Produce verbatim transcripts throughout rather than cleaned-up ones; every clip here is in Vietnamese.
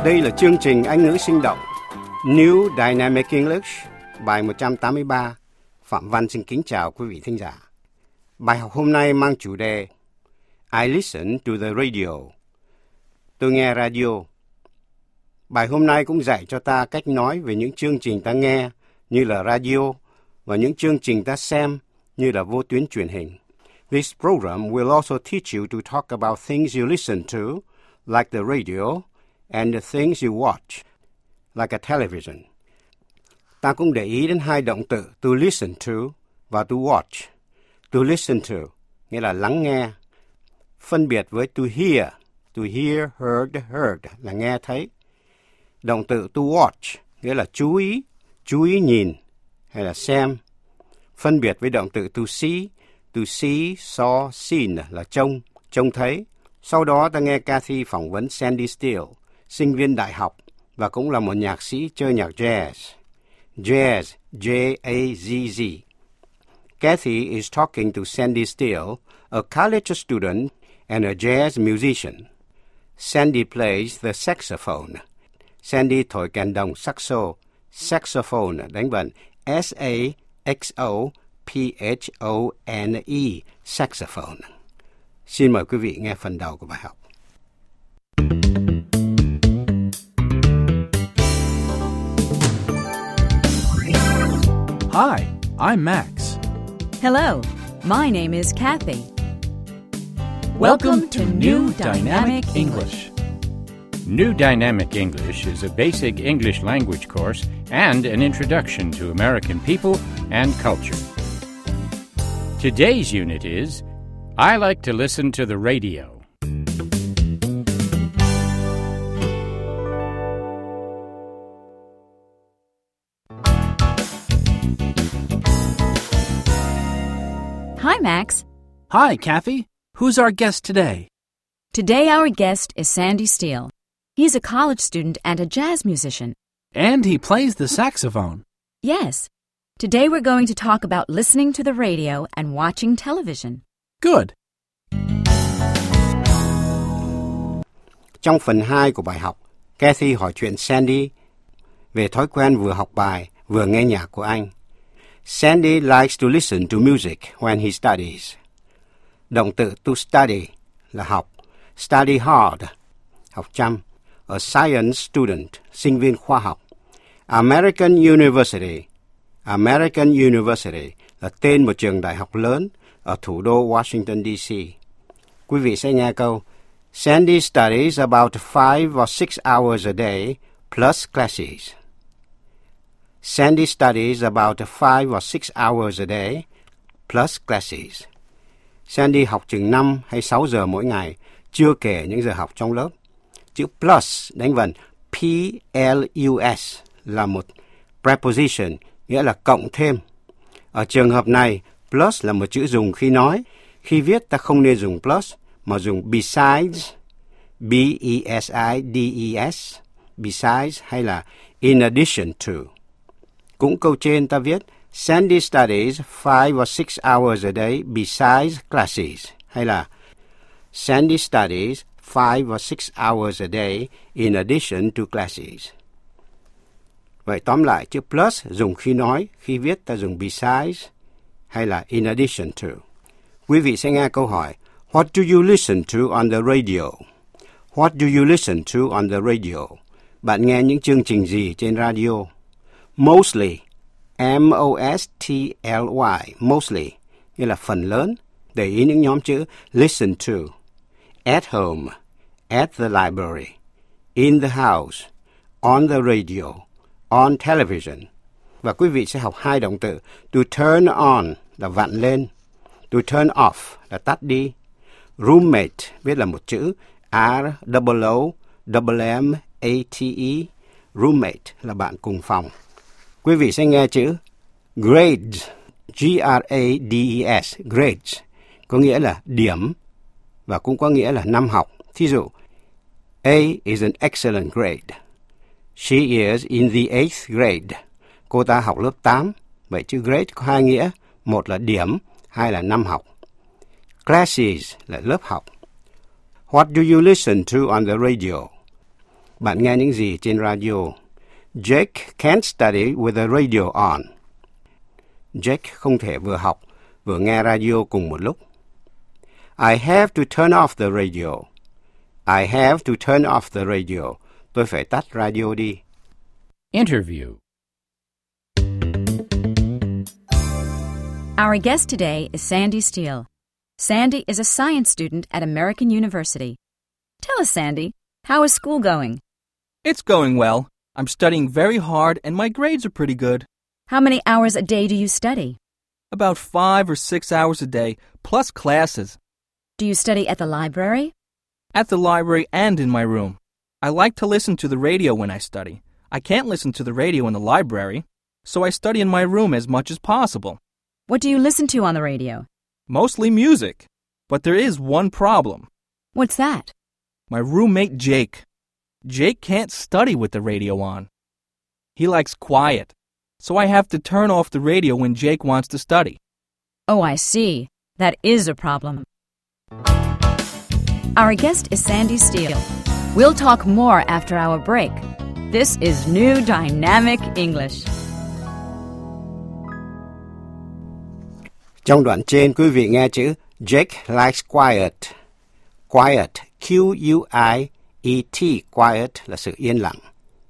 Đây là chương trình Anh ngữ sinh động New Dynamic English, bài một trăm tám mươi ba. Phạm Văn xin kính chào quý vị thính giả. Bài học hôm nay mang chủ đề I listen to the radio. Tôi nghe radio. Bài hôm nay cũng dạy cho ta cách nói về những chương trình ta nghe như là radio và những chương trình ta xem như là vô tuyến truyền hình. This program will also teach you to talk about things you listen to, like the radio, and the things you watch, like a television. Ta cũng để ý đến hai động từ to listen to và to watch. To listen to nghĩa là lắng nghe, phân biệt với to hear. To hear, heard, heard là nghe thấy. Động từ to watch nghĩa là chú ý, chú ý nhìn hay là xem. Phân biệt với động từ to see. To see, saw, seen là trông, trông thấy. Sau đó ta nghe Kathy phỏng vấn Sandy Steele, sinh viên đại học và cũng là một nhạc sĩ chơi nhạc jazz. Jazz, J A Z Z. Kathy is talking to Sandy Steele, a college student and a jazz musician. Sandy plays the saxophone. Sandy thổi kèn đồng saxo. Saxophone đánh vần S A X O P H O N E, saxophone. Xin mời quý vị nghe phần đầu của bài học. Hi, I'm Max. Hello, my name is Kathy. Welcome to New Dynamic English. New Dynamic English is a basic English language course and an introduction to American people and culture. Today's unit is, I like to listen to the radio. Hi, Max. Hi, Kathy. Who's our guest today? Today our guest is Sandy Steele. He's a college student and a jazz musician. And he plays the saxophone. Yes. Today we're going to talk about listening to the radio and watching television. Good. Trong phần hai của bài học, Kathy hỏi chuyện Sandy về thói quen vừa học bài vừa nghe nhạc của anh. Sandy likes to listen to music when he studies. Động từ to study là học. Study hard, học chăm. A science student, sinh viên khoa học. American University. American University là tên một trường đại học lớn ở thủ đô Washington, D C. Quý vị sẽ nghe câu Sandy studies about five or six hours a day plus classes. Sandy studies about five or six hours a day plus classes. Sandy học chừng năm hay sáu giờ mỗi ngày, chưa kể những giờ học trong lớp. Chữ plus đánh vần P L U S là một preposition, nghĩa là cộng thêm. Ở trường hợp này, plus là một chữ dùng khi nói. Khi viết ta không nên dùng plus, mà dùng besides, B E S I D E S, besides hay là in addition to. Cũng câu trên ta viết Sandy studies five or six hours a day besides classes, hay là Sandy studies five or six hours a day in addition to classes. Vậy tóm lại, chữ plus dùng khi nói, khi viết ta dùng besides hay là in addition to. Quý vị sẽ nghe câu hỏi, What do you listen to on the radio? What do you listen to on the radio? Bạn nghe những chương trình gì trên radio? Mostly, M O S T L Y, mostly, nghĩa là phần lớn. Để ý những nhóm chữ listen to. At home, at the library, in the house, on the radio, on television. Và quý vị sẽ học hai động từ. To turn on là vặn lên. To turn off là tắt đi. Roommate viết là một chữ R O O M M A T E. Roommate là bạn cùng phòng. Quý vị sẽ nghe chữ grades, G R A D E S, grades, có nghĩa là điểm và cũng có nghĩa là năm học. Thí dụ, A is an excellent grade. She is in the eighth grade. Cô ta học lớp tám. Vậy chữ grade có hai nghĩa, một là điểm, hai là năm học. Classes là lớp học. What do you listen to on the radio? Bạn nghe những gì trên radio? Jake can't study with the radio on. Jake không thể vừa học vừa nghe radio cùng một lúc. I have to turn off the radio. I have to turn off the radio. Tôi phải tắt radio đi. Interview. Our guest today is Sandy Steele. Sandy is a science student at American University. Tell us, Sandy, how is school going? It's going well. I'm studying very hard and my grades are pretty good. How many hours a day do you study? About five or six hours a day, plus classes. Do you study at the library? At the library and in my room. I like to listen to the radio when I study. I can't listen to the radio in the library, so I study in my room as much as possible. What do you listen to on the radio? Mostly music. But there is one problem. What's that? My roommate Jake. Jake can't study with the radio on. He likes quiet, so I have to turn off the radio when Jake wants to study. Oh, I see. That is a problem. Our guest is Sandy Steele. We'll talk more after our break. This is New Dynamic English. Trong đoạn trên, quý vị nghe chữ Jake likes quiet. Quiet, Q U I E T, quiet là sự yên lặng.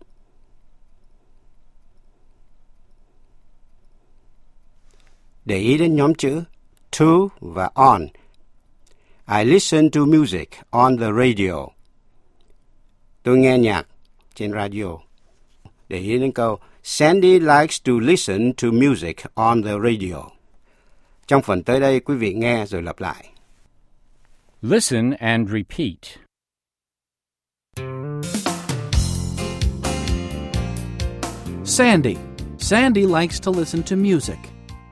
Để ý đến nhóm chữ to và on. I listen to music on the radio. Tôi nghe nhạc trên radio. Để ý đến câu Sandy likes to listen to music on the radio. Trong phần tới đây, quý vị nghe rồi lặp lại. Listen and repeat. Sandy. Sandy likes to listen to music.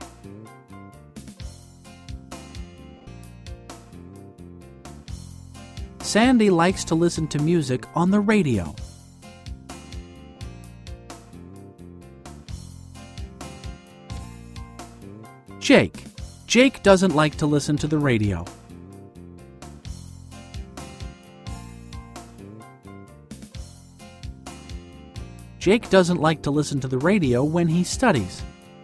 Sandy likes to listen to music on the radio. Jake. Jake doesn't like to listen to the radio. Jake doesn't like to listen to the radio when he studies.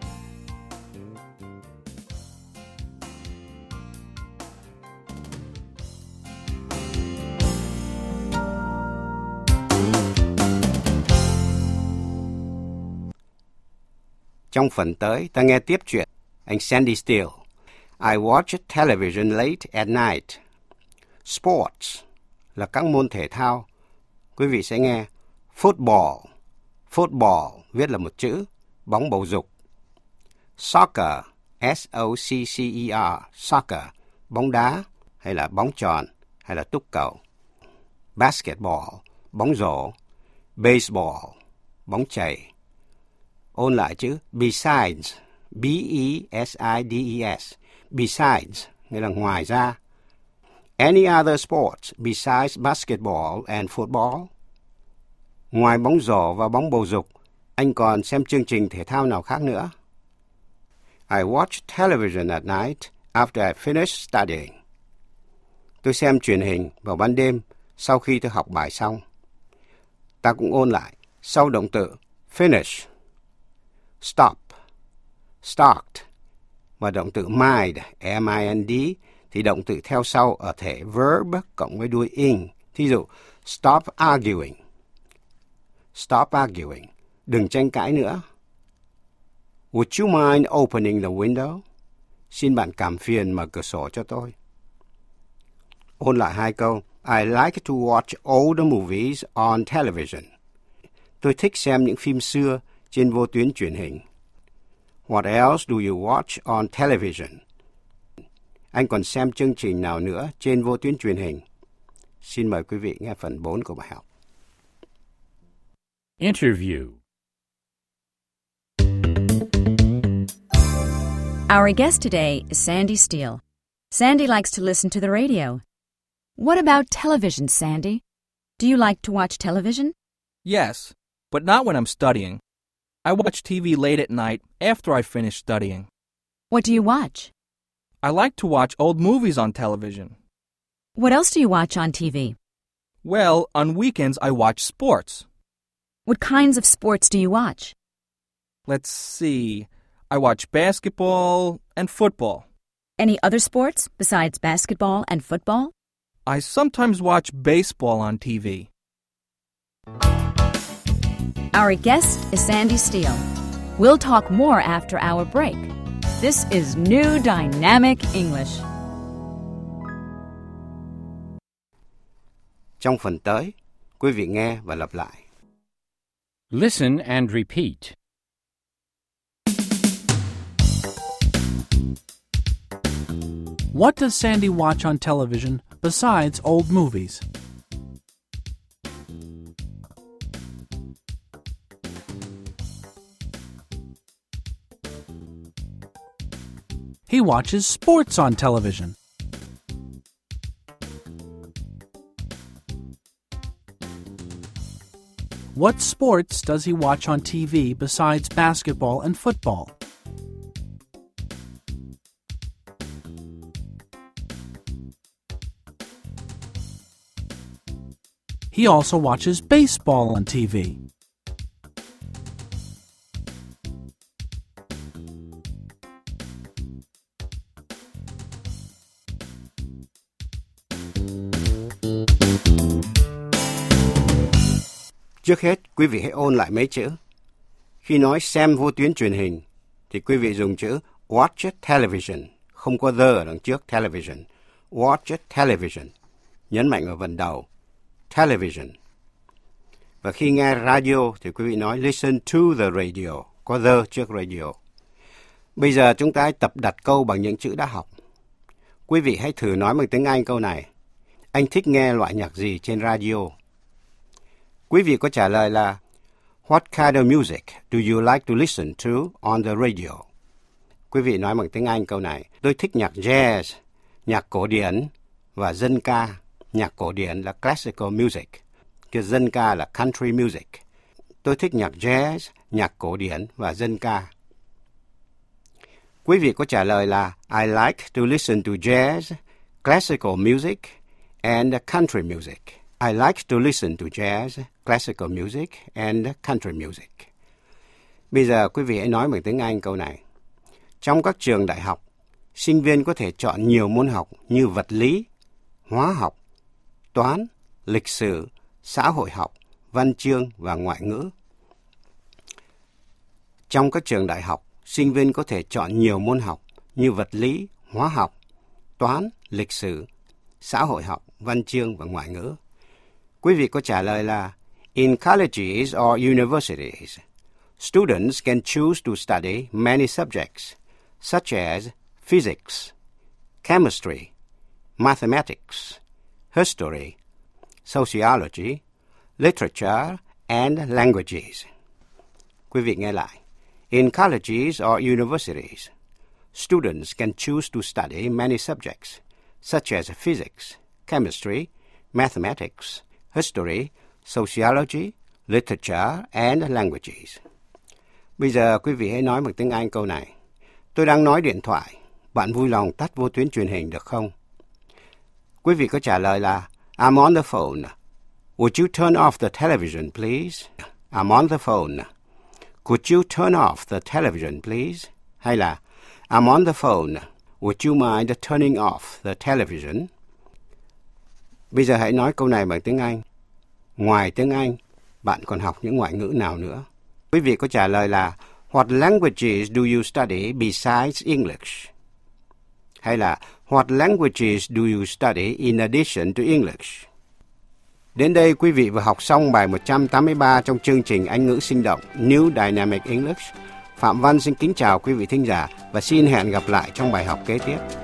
Trong phần tới, ta nghe tiếp chuyện anh Sandy Steele. I watch television late at night. Sports là các môn thể thao. Quý vị sẽ nghe football. Football viết là một chữ, bóng bầu dục. Soccer, S O C C E R, soccer, bóng đá hay là bóng tròn hay là túc cầu. Basketball, bóng rổ. Baseball, bóng chày. Ôn lại chữ besides, B E S I D E S, besides, nghĩa là ngoài ra. Any other sports besides basketball and football? Ngoài bóng rổ và bóng bầu dục, anh còn xem chương trình thể thao nào khác nữa? I watch television at night after I finish studying. Tôi xem truyền hình vào ban đêm sau khi tôi học bài xong. Ta cũng ôn lại sau động từ finish, stop, start và động từ mind, M I N D thì động từ theo sau ở thể verb cộng với đuôi ing. Thí dụ, stop arguing. Stop arguing. Đừng tranh cãi nữa. Would you mind opening the window? Xin bạn cảm phiền mở cửa sổ cho tôi. Ôn lại hai câu. I like to watch older movies on television. Tôi thích xem những phim xưa trên vô tuyến truyền hình. What else do you watch on television? Anh còn xem chương trình nào nữa trên vô tuyến truyền hình? Xin mời quý vị nghe phần bốn của bài học. Interview. Our guest today is Sandy Steele. Sandy likes to listen to the radio. What about television, Sandy? Do you like to watch television? Yes, but not when I'm studying. I watch T V late at night after I finish studying. What do you watch? I like to watch old movies on television. What else do you watch on T V? Well, on weekends I watch sports. What kinds of sports do you watch? Let's see. I watch basketball and football. Any other sports besides basketball and football? I sometimes watch baseball on T V. Our guest is Sandy Steele. We'll talk more after our break. This is New Dynamic English. Trong phần tới, quý vị nghe và lặp lại. Listen and repeat. What does Sandy watch on television besides old movies? He watches sports on television. What sports does he watch on T V besides basketball and football? He also watches baseball on T V. Trước hết, quý vị hãy ôn lại mấy chữ. Khi nói xem vô tuyến truyền hình, thì quý vị dùng chữ watch television, không có the ở đằng trước television. Watch television, nhấn mạnh vào phần đầu. Television. Và khi nghe radio thì quý vị nói listen to the radio, có the trước radio. Bây giờ chúng ta hãy tập đặt câu bằng những chữ đã học. Quý vị hãy thử nói bằng tiếng Anh câu này. Anh thích nghe loại nhạc gì trên radio? Quý vị có trả lời là What kind of music do you like to listen to on the radio? Quý vị nói bằng tiếng Anh câu này. Tôi thích nhạc jazz, nhạc cổ điển và dân ca. Nhạc cổ điển là classical music, cái dân ca là country music. Tôi thích nhạc jazz, nhạc cổ điển và dân ca. Quý vị có trả lời là I like to listen to jazz, classical music and country music. I like to listen to jazz, classical music and country music. Bây giờ quý vị hãy nói bằng tiếng Anh câu này. Trong các trường đại học, sinh viên có thể chọn nhiều môn học như vật lý, hóa học, toán, lịch sử, xã hội học, văn chương và ngoại ngữ. Trong các trường đại học, sinh viên có thể chọn nhiều môn học như vật lý, hóa học, toán, lịch sử, xã hội học, văn chương và ngoại ngữ. Quý vị có trả lời là In colleges or universities, students can choose to study many subjects such as physics, chemistry, mathematics, history, sociology, literature, and languages. Quý vị nghe lại. In colleges or universities, students can choose to study many subjects, such as physics, chemistry, mathematics, history, sociology, literature, and languages. Bây giờ quý vị hãy nói bằng tiếng Anh câu này. Tôi đang nói điện thoại. Bạn vui lòng tắt vô tuyến truyền hình được không? Quý vị có trả lời là I'm on the phone. Would you turn off the television, please? I'm on the phone. Could you turn off the television, please? Hay là I'm on the phone. Would you mind turning off the television? Bây giờ hãy nói câu này bằng tiếng Anh. Ngoài tiếng Anh, bạn còn học những ngoại ngữ nào nữa? Quý vị có trả lời là What languages do you study besides English? Hay là What languages do you study in addition to English? Đến đây quý vị vừa học xong bài một trăm tám mươi ba trong chương trình Anh ngữ sinh động New Dynamic English. Phạm Văn xin kính chào quý vị thính giả và xin hẹn gặp lại trong bài học kế tiếp.